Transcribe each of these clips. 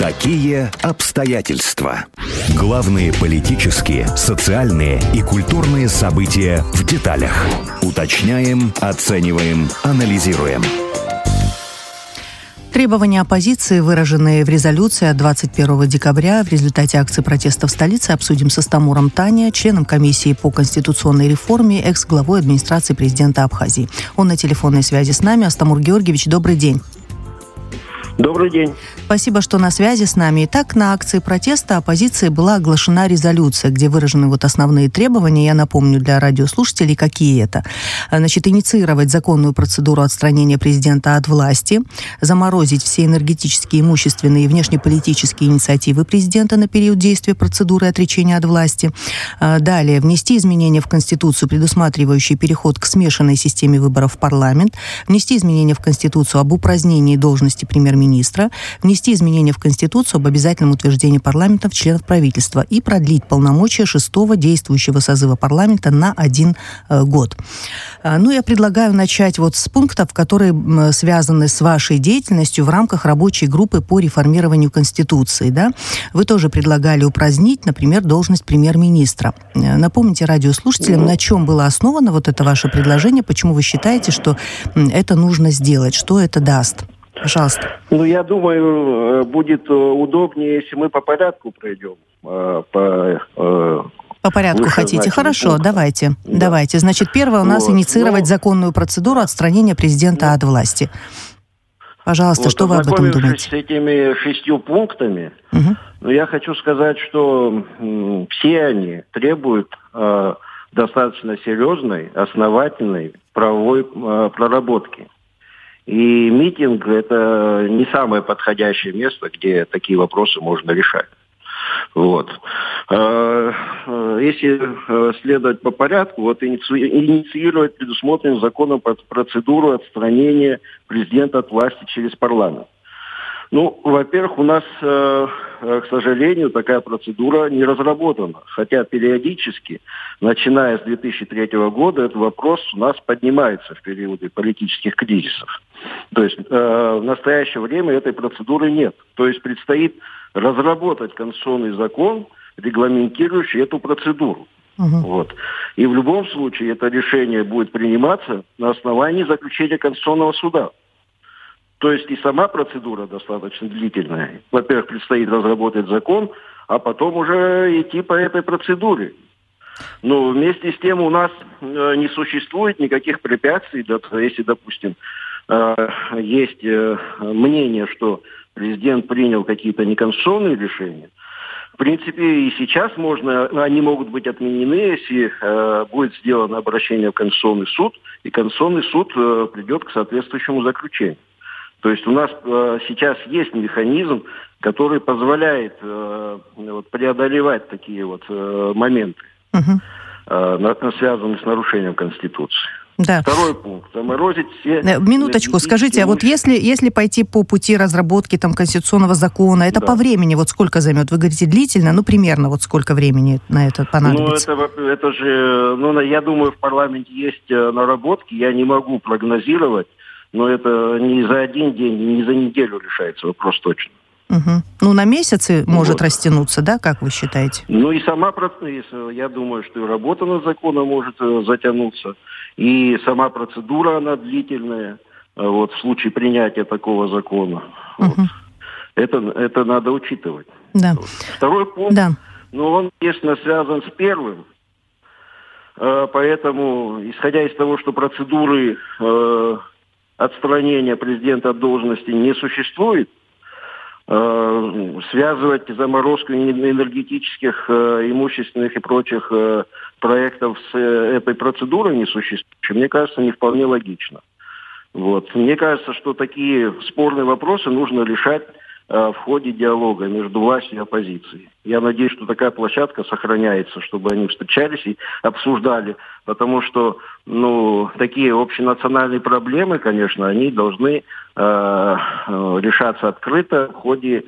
Такие обстоятельства. Главные политические, социальные и культурные события в деталях. Уточняем, оцениваем, анализируем. Требования оппозиции, выраженные в резолюции от 21 декабря в результате акции протеста в столице, обсудим с Астамуром Таня, членом комиссии по конституционной реформе, экс-главой администрации президента Абхазии. Он на телефонной связи с нами. Астамур Георгиевич, добрый день. Добрый день. Спасибо, что на связи с нами. Итак, на акции протеста оппозиции была оглашена резолюция, где выражены основные требования. Я напомню для радиослушателей, какие это. Значит, инициировать законную процедуру отстранения президента от власти, заморозить все энергетические, имущественные и внешнеполитические инициативы президента на период действия процедуры отречения от власти. Далее, внести изменения в Конституцию, предусматривающие переход к смешанной системе выборов в парламент, внести изменения в Конституцию об упразднении должности премьер-министра, внести изменения в Конституцию об обязательном утверждении парламентом членов правительства и продлить полномочия 6-го действующего созыва парламента на 1 год. Я предлагаю начать с пунктов, которые связаны с вашей деятельностью в рамках рабочей группы по реформированию Конституции. Да? Вы тоже предлагали упразднить, например, должность премьер-министра. Напомните радиослушателям, на чем было основано это ваше предложение, почему вы считаете, что это нужно сделать, что это даст? Пожалуйста. Я думаю, будет удобнее, если мы по порядку пройдем. По порядку хотите? Хорошо, давайте. Да. Давайте. Значит, первое у нас инициировать законную процедуру отстранения президента от власти. Пожалуйста, что вы об этом думаете? С этими 6 пунктами, я хочу сказать, что все они требуют достаточно серьезной, основательной правовой проработки. И митинг – это не самое подходящее место, где такие вопросы можно решать. Если следовать по порядку, инициировать предусмотренную законом процедуру отстранения президента от власти через парламент. Во-первых, у нас, к сожалению, такая процедура не разработана. Хотя периодически, начиная с 2003 года, этот вопрос у нас поднимается в периоды политических кризисов. То есть в настоящее время этой процедуры нет. То есть предстоит разработать конституционный закон, регламентирующий эту процедуру. И в любом случае это решение будет приниматься на основании заключения Конституционного суда. То есть и сама процедура достаточно длительная. Во-первых, предстоит разработать закон, а потом уже идти по этой процедуре. Но вместе с тем у нас не существует никаких препятствий, если, допустим, есть мнение, что президент принял какие-то неконституционные решения. В принципе, и сейчас они могут быть отменены, если будет сделано обращение в Конституционный суд, и Конституционный суд придет к соответствующему заключению. То есть у нас сейчас есть механизм, который позволяет преодолевать такие моменты, связанные с нарушением Конституции. Да. Второй пункт. Заморозить все... Минуточку, скажите, если пойти по пути разработки конституционного закона, это по времени сколько займет? Вы говорите длительно, примерно сколько времени на это понадобится? Это же, я думаю, в парламенте есть наработки, я не могу прогнозировать, но это не за один день, не за неделю решается вопрос точно. На месяцы может растянуться, да, как вы считаете? И сама процедура, я думаю, что и работа над законом может затянуться, и сама процедура, она длительная, в случае принятия такого закона. Это надо учитывать. Да. Второй пункт, он, естественно, связан с первым, поэтому, исходя из того, что процедуры отстранения президента от должности не существует, связывать заморозку энергетических, имущественных и прочих проектов с этой процедурой несуществующей, мне кажется, не вполне логично. Мне кажется, что такие спорные вопросы нужно решать в ходе диалога между властью и оппозицией. Я надеюсь, что такая площадка сохраняется, чтобы они встречались и обсуждали, потому что такие общенациональные проблемы, конечно, они должны решаться открыто в ходе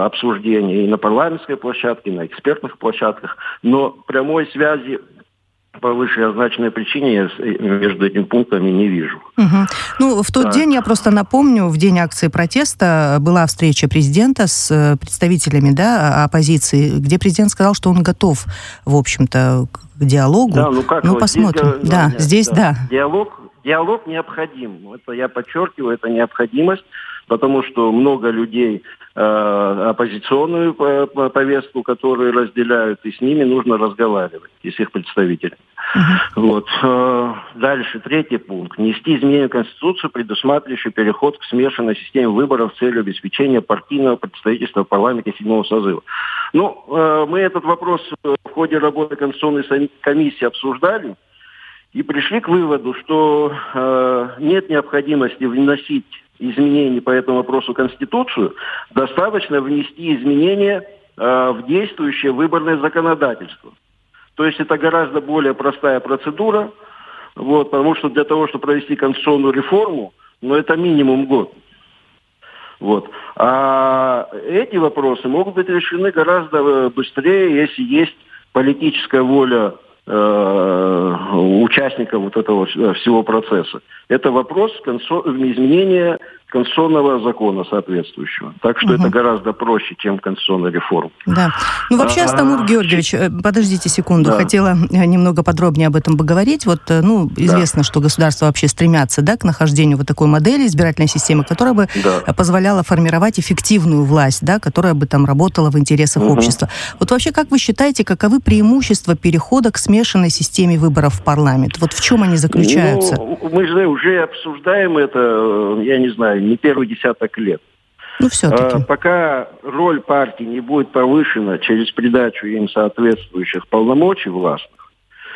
обсуждения и на парламентской площадке, и на экспертных площадках, но прямой связи по вышеозначенной причине я между этими пунктами не вижу. Ну, в тот день, я просто напомню, в день акции протеста была встреча президента с представителями, да, оппозиции, где президент сказал, что он готов, в общем-то, к диалогу. Да, посмотрим. Здесь. Диалог необходим. Это я подчеркиваю, это необходимость, потому что много людей оппозиционную повестку, которые разделяют, и с ними нужно разговаривать, и с их представителями. Вот. Дальше, 3 пункт. Внести изменения в Конституцию, предусматривающие переход к смешанной системе выборов с целью обеспечения партийного представительства в парламенте 7-го созыва. Ну, мы этот вопрос в ходе работы Конституционной комиссии обсуждали и пришли к выводу, что нет необходимости вносить изменений по этому вопросу в Конституцию, достаточно внести изменения в действующее выборное законодательство. То есть это гораздо более простая процедура, вот, потому что для того, чтобы провести конституционную реформу, это минимум год. Вот. А эти вопросы могут быть решены гораздо быстрее, если есть политическая воля участников вот этого всего процесса. Это вопрос изменения конституционного закона соответствующего. Так что это гораздо проще, чем конституционная реформа. Да. Ну, вообще, Астамур Георгиевич, подождите секунду. Да. Хотела немного подробнее об этом поговорить. Вот, известно, что государства вообще стремятся, да, к нахождению вот такой модели избирательной системы, которая бы позволяла формировать эффективную власть, да, которая бы там работала в интересах общества. Вот вообще, как вы считаете, каковы преимущества перехода к смешанной системе выборов в парламент? Вот в чем они заключаются? Мы же уже обсуждаем это, я не знаю, не первый десяток лет. Все-таки. Пока роль партии не будет повышена через придачу им соответствующих полномочий властных,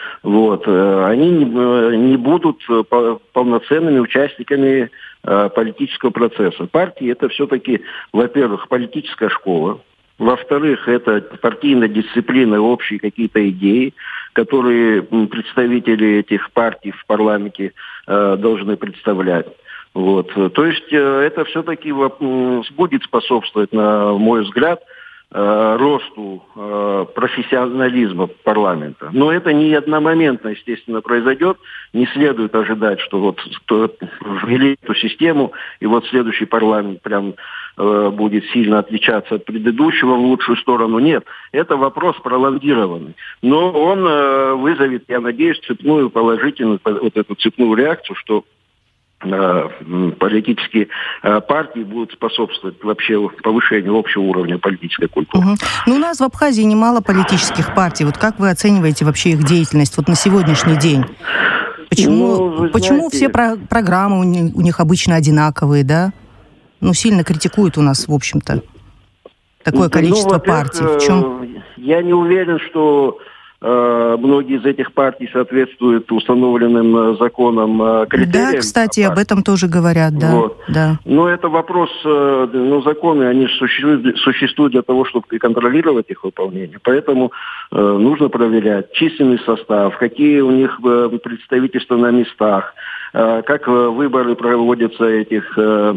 они не будут полноценными участниками политического процесса. Партии это все-таки, во-первых, политическая школа, во-вторых, это партийная дисциплина, общие какие-то идеи, которые представители этих партий в парламенте должны представлять. То есть это все-таки будет способствовать, на мой взгляд, росту профессионализма парламента. Но это не одномоментно, естественно, произойдет. Не следует ожидать, что ввели эту систему, и следующий парламент прям будет сильно отличаться от предыдущего в лучшую сторону. Нет, это вопрос пролонгированный. Но он вызовет, я надеюсь, цепную положительную, эту цепную реакцию, что политические партии будут способствовать вообще повышению общего уровня политической культуры. У нас в Абхазии немало политических партий. Вот как вы оцениваете вообще их деятельность на сегодняшний день? Почему все программы у них обычно одинаковые, да? Сильно критикуют у нас, в общем-то, такое количество партий. В чем? Я не уверен, что многие из этих партий соответствуют установленным законам критериям. Да, кстати, об этом тоже говорят, да. Но это вопрос, законы, они существуют для того, чтобы контролировать их выполнение. Поэтому нужно проверять численный состав, какие у них представительства на местах, как выборы проводятся этих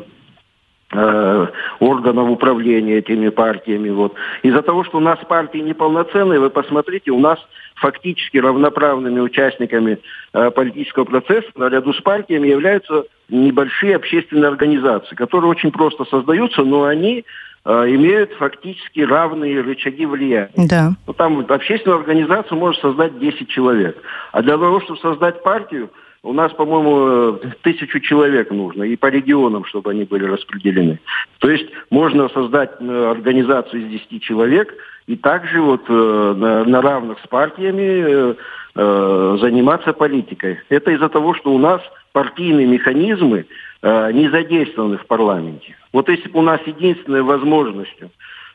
органов управления этими партиями. Из-за того, что у нас партии неполноценные, вы посмотрите, у нас фактически равноправными участниками политического процесса наряду с партиями являются небольшие общественные организации, которые очень просто создаются, но они имеют фактически равные рычаги влияния. Да. Там общественную организацию может создать 10 человек. А для того, чтобы создать партию, у нас, по-моему, 1000 человек нужно, и по регионам, чтобы они были распределены. То есть можно создать организацию из 10 человек и также на равных с партиями заниматься политикой. Это из-за того, что у нас партийные механизмы не задействованы в парламенте. Если бы у нас единственной возможностью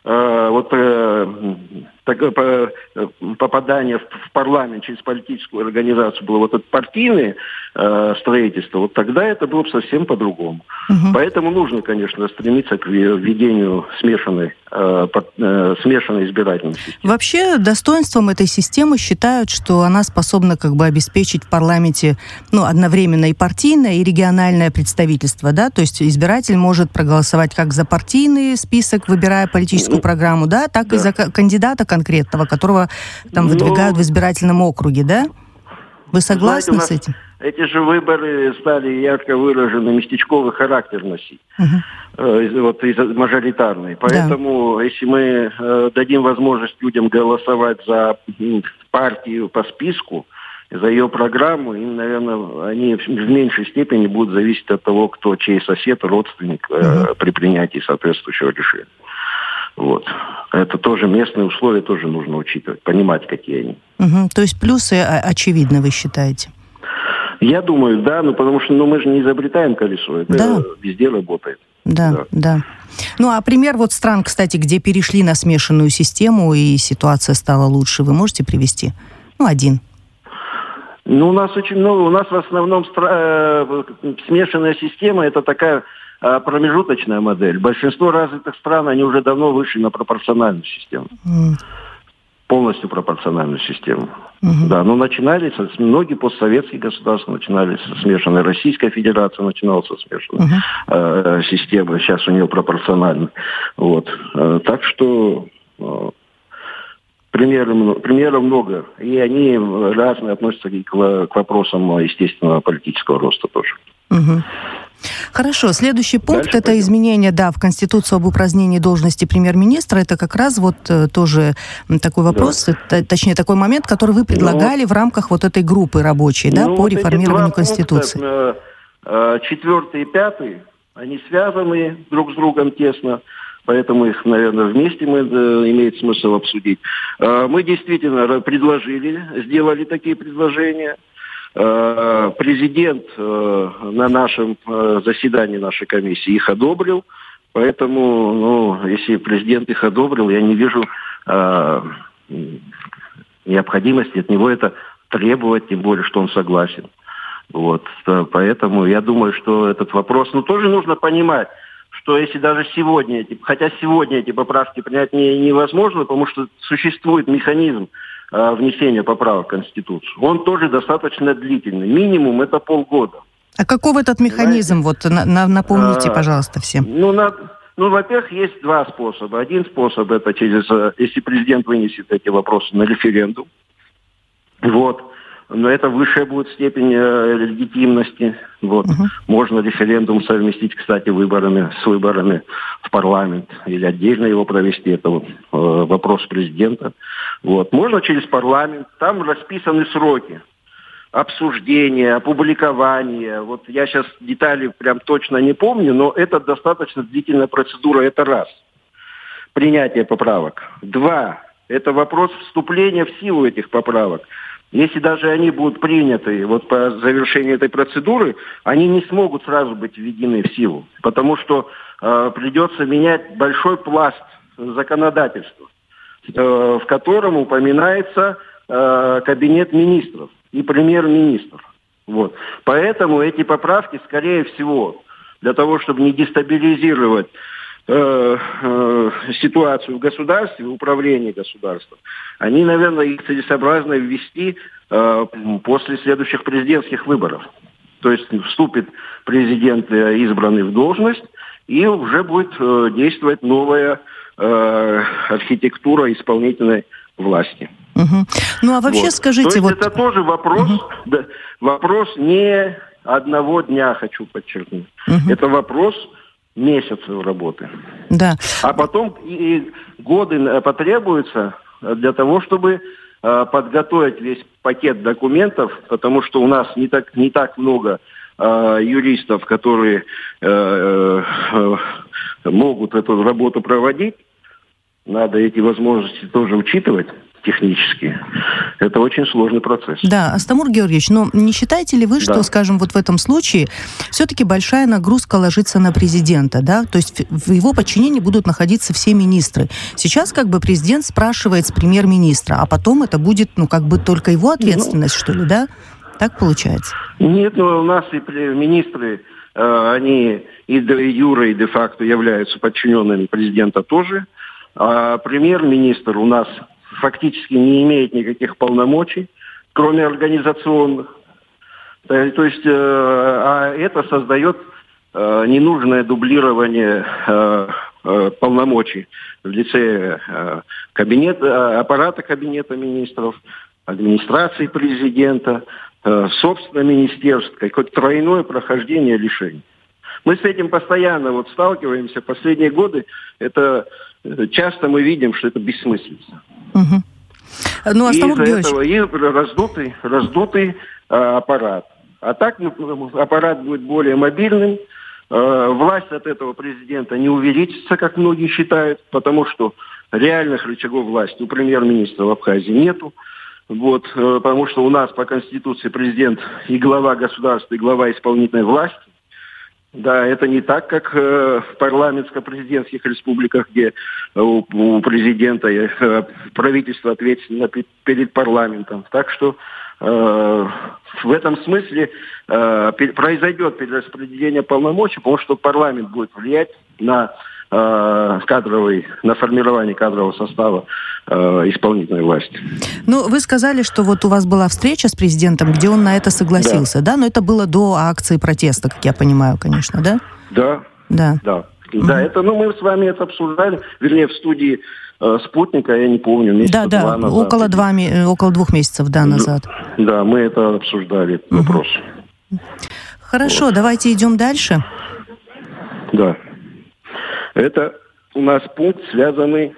попадание в парламент через политическую организацию было это партийное строительство, тогда это было бы совсем по-другому. Поэтому нужно, конечно, стремиться к введению смешанной избирательной системы. Вообще, достоинством этой системы считают, что она способна обеспечить в парламенте одновременно и партийное, и региональное представительство, да? То есть избиратель может проголосовать как за партийный список, выбирая политическую программу, так и за кандидата конкретного, которого там выдвигают в избирательном округе, да? Вы согласны Знаете, с этим? Эти же выборы стали ярко выраженный местечковый характер носить. Вот из мажоритарной. Поэтому, если мы дадим возможность людям голосовать за партию по списку, за ее программу, им, наверное, они в меньшей степени будут зависеть от того, кто чей сосед, родственник при принятии соответствующего решения. Вот. Это тоже местные условия тоже нужно учитывать, понимать, какие они. То есть плюсы очевидны, вы считаете? Я думаю, да, потому что мы же не изобретаем колесо, это везде работает. Да. Ну, а пример вот стран, кстати, где перешли на смешанную систему и ситуация стала лучше, вы можете привести? Один. У нас очень много. У нас в основном смешанная система – это такая промежуточная модель. Большинство развитых стран, они уже давно вышли на пропорциональную систему. Полностью пропорциональную систему. Да, но начинали, многие постсоветские государства начинали со смешанной. Российская Федерация начинала со смешанной системы. Сейчас у нее пропорциональная. Вот. Так что примеров много. И они разные относятся к вопросам естественного политического роста тоже. Хорошо. Следующий пункт – это пойдем. изменение, в Конституцию об упразднении должности премьер-министра. Это как раз тоже такой вопрос, точнее такой момент, который вы предлагали в рамках этой группы рабочей, по реформированию Конституции. Пункта, 4 и 5, они связаны друг с другом тесно, поэтому их, наверное, вместе имеет смысл обсудить. Мы действительно сделали такие предложения. Президент на нашем заседании нашей комиссии их одобрил, поэтому, если президент их одобрил, я не вижу необходимости от него это требовать, тем более, что он согласен. Вот, поэтому я думаю, что этот вопрос, тоже нужно понимать, что если даже сегодня эти поправки принять невозможно, потому что существует механизм внесения поправок в Конституцию. Он тоже достаточно длительный. Минимум это полгода. А каков этот механизм? Напомните, пожалуйста, всем. Во-первых, есть два способа. Один способ это если президент вынесет эти вопросы на референдум. Но это высшая будет степень легитимности. Можно референдум совместить, кстати, с выборами в парламент или отдельно его провести. Это вопрос президента. Можно через парламент. Там расписаны сроки обсуждения, опубликования. Я сейчас детали прям точно не помню, но это достаточно длительная процедура. Это раз. Принятие поправок. Два. Это вопрос вступления в силу этих поправок. Если даже они будут приняты по завершении этой процедуры, они не смогут сразу быть введены в силу, потому что придется менять большой пласт законодательства, в котором упоминается кабинет министров и премьер-министр. Поэтому эти поправки, скорее всего, для того, чтобы не дестабилизировать ситуацию в государстве, в управлении государством, они, наверное, их целесообразно ввести после следующих президентских выборов. То есть вступит президент, избранный в должность, и уже будет действовать новая архитектура исполнительной власти. А вообще скажите... То есть это тоже вопрос, вопрос не одного дня, хочу подчеркнуть. Это вопрос месяцев работы. Да. А потом и годы потребуются для того, чтобы подготовить весь пакет документов, потому что у нас не так много юристов, которые могут эту работу проводить. Надо эти возможности тоже учитывать технически. Это очень сложный процесс. Да, Астамур Георгиевич, но не считаете ли вы, что, скажем, в этом случае все-таки большая нагрузка ложится на президента, да? То есть в его подчинении будут находиться все министры. Сейчас президент спрашивает с премьер-министра, а потом это будет, только его ответственность, что ли, да? Так получается? Нет, у нас и министры, они и де юре, и де-факто являются подчиненными президента тоже. А премьер-министр у нас фактически не имеет никаких полномочий, кроме организационных. То есть, это создает ненужное дублирование полномочий в лице аппарата кабинета министров, администрации президента. собственно, министерств, какое-то тройное прохождение решений. Мы с этим постоянно вот сталкиваемся. Последние годы часто мы видим, что это бессмыслица. Угу. Ну, из-за этого и раздутый аппарат. А так аппарат будет более мобильным. Власть от этого президента не увеличится, как многие считают, потому что реальных рычагов власти у премьер-министра в Абхазии нету. Вот, потому что у нас по Конституции президент и глава государства, и глава исполнительной власти. Да, это не так, как в парламентско-президентских республиках, где у президента правительство ответственно перед парламентом. Так что в этом смысле произойдет перераспределение полномочий, потому что парламент будет влиять на формирование кадрового состава исполнительной власти. Ну, вы сказали, что вот у вас была встреча с президентом, где он на это согласился, да? Но это было до акции протеста, как я понимаю, конечно, да? Да. Да, это, мы с вами это обсуждали, вернее, в студии «Спутника», я не помню, месяца два назад. около 2 месяцев назад. Да, мы это обсуждали, этот вопрос. Хорошо, вот. Давайте идем дальше. Да. Это у нас пункт, связанный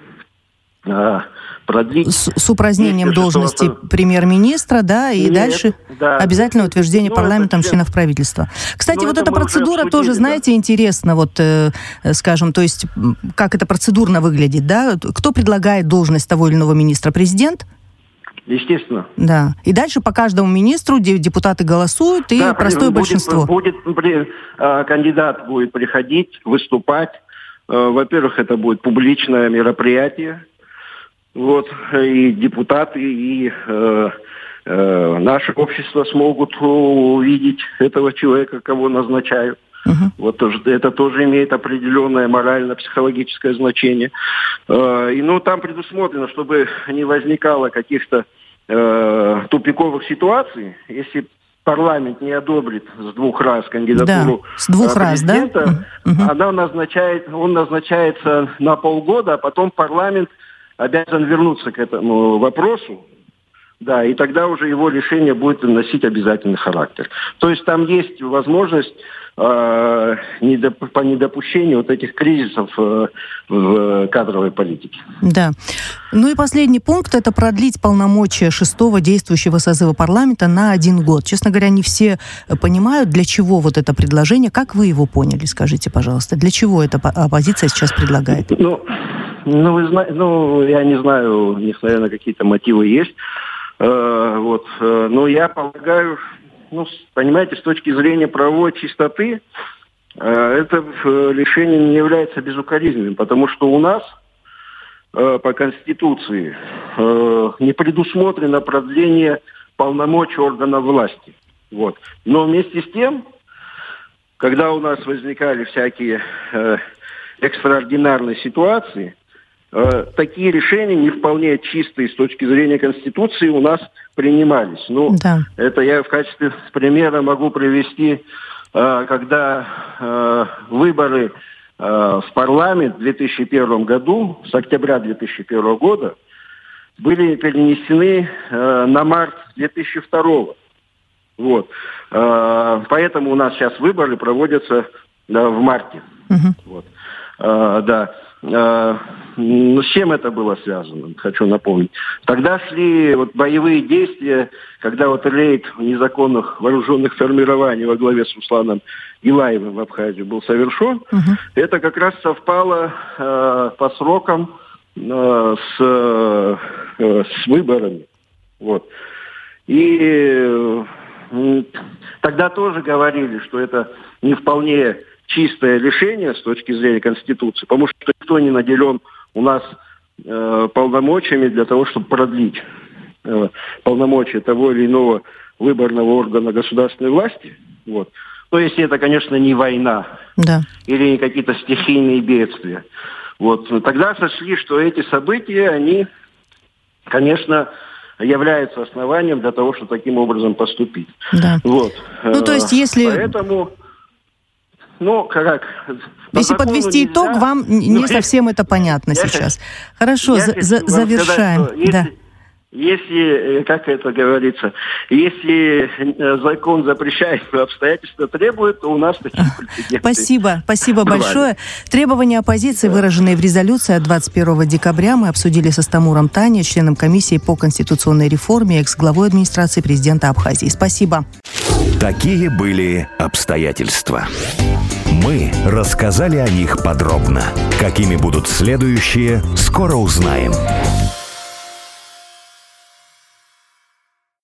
продлить... С упразднением должности премьер-министра, да, и дальше обязательное утверждение парламентом членов правительства. Кстати, вот эта процедура тоже, знаете, интересно, вот, скажем, то есть, как это процедурно выглядит, да? Кто предлагает должность того или иного министра? Президент? Естественно. Да. И дальше по каждому министру депутаты голосуют, и простое большинство. Кандидат будет приходить, выступать. Во-первых, это будет публичное мероприятие. Вот, и депутаты, и наше общество смогут увидеть этого человека, кого назначают. Вот это тоже имеет определенное морально-психологическое значение. И там предусмотрено, чтобы не возникало каких-то тупиковых ситуаций, если парламент не одобрит с 2 раз кандидатуру президента, он назначается на полгода, а потом парламент обязан вернуться к этому вопросу, да, и тогда уже его решение будет носить обязательный характер. То есть там есть возможность по недопущению вот этих кризисов в кадровой политике. Да. Ну и последний пункт – это продлить полномочия 6-го действующего созыва парламента на 1 год. Честно говоря, не все понимают, для чего вот это предложение. Как вы его поняли, скажите, пожалуйста? Для чего эта оппозиция сейчас предлагает? Я не знаю, у них, наверное, какие-то мотивы есть. Но я полагаю, понимаете, с точки зрения правовой чистоты, это решение не является безукоризненным, потому что у нас по Конституции не предусмотрено продление полномочий органов власти. Вот. Но вместе с тем, когда у нас возникали всякие экстраординарные ситуации, такие решения не вполне чистые с точки зрения Конституции у нас принимались. Это я в качестве примера могу привести, когда выборы в парламент в 2001 году, с октября 2001 года, были перенесены на март 2002. Вот. Поэтому у нас сейчас выборы проводятся в марте. Вот. С чем это было связано, хочу напомнить. Тогда шли боевые действия, когда рейд незаконных вооруженных формирований во главе с Русланом Илаевым в Абхазии был совершен. Это как раз совпало по срокам с выборами. Вот. И тогда тоже говорили, что это не вполне чистое решение с точки зрения Конституции, потому что никто не наделен у нас полномочиями для того, чтобы продлить полномочия того или иного выборного органа государственной власти. Вот. То есть это, конечно, не война или не какие-то стихийные бедствия. Вот. Тогда сочли, что эти события, они, конечно, являются основанием для того, чтобы таким образом поступить. Да. Вот. То есть если... Поэтому... Если подвести итог, вам не совсем это понятно сейчас. Хорошо, завершаем. Если, как это говорится, если закон запрещает, но обстоятельства требуют, то у нас такие прецеденты. Спасибо большое. Требования оппозиции, выраженные в резолюции от 21 декабря, мы обсудили со Стамуром Таней, членом комиссии по конституционной реформе, экс-главой администрации президента Абхазии. Спасибо. Такие были обстоятельства. Мы рассказали о них подробно. Какими будут следующие, скоро узнаем.